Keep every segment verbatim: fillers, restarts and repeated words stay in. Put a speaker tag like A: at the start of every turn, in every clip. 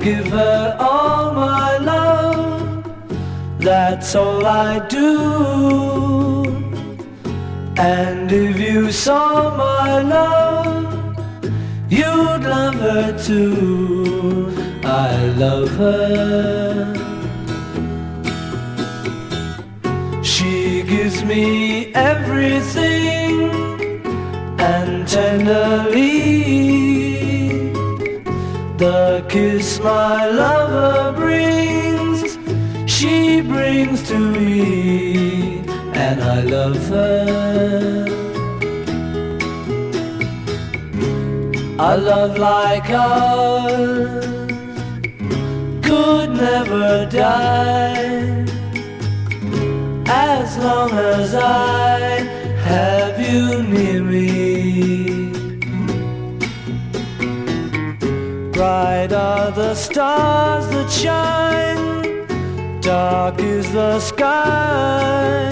A: give her all my love, that's all I do. And if you saw my love, you'd love her too. I love her. She gives me everything, and tenderly the kiss my lover brings, she brings to me, and I love her. A love like ours could never die, as long as I have you near me. Bright are the stars that shine, dark is the sky.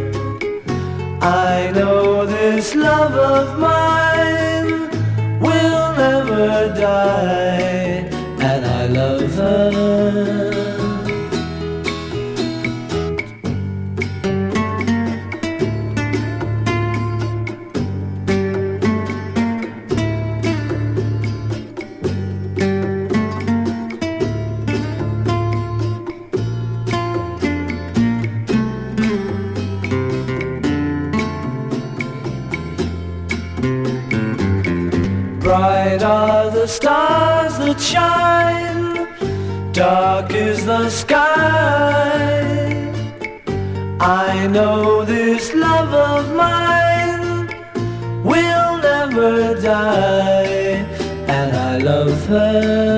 A: I know this love of mine will never die, and I love her. Bright are the stars that shine, dark is the sky. I know this love of mine will never die, and I love her.